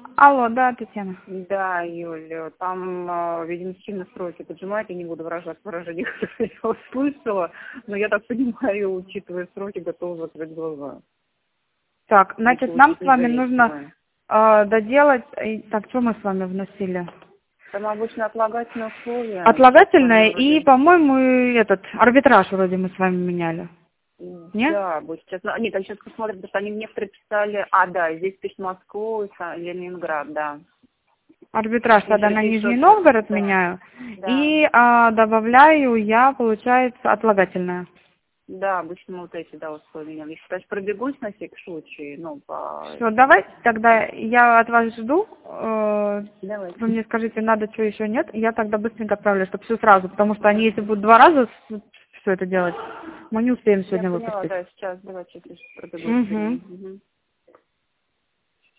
Алло, да, Татьяна. Да, Юля, там, видимо, сильно сроки поджимают, я не буду выражать выражение, которое я услышала, но я так понимаю, учитывая сроки, готова закрыть глаза. Так, значит, нам с вами нужно доделать... Так, что мы с вами вносили? Там обычно отлагательные условия. Отлагательное и, по-моему, арбитраж вроде мы с вами меняли. Нет? Да, вот сейчас... Нет, я сейчас посмотрю, потому что они некоторые писали... да, здесь пишет Москву, Ленинград, да. Арбитраж тогда на Нижний Новгород меняю. Да. И добавляю я, получается, отлагательное. Да, обычно вот эти, да, условия. Я сейчас пробегусь на всякий случай, Все, давайте тогда я от вас жду. Давайте. Вы мне скажите, надо, что еще нет. Я тогда быстренько отправлю, чтобы все сразу. Потому что они, если будут 2 раза все это делать, мы не успеем сегодня выпустить. Да, сейчас, давайте пробегусь.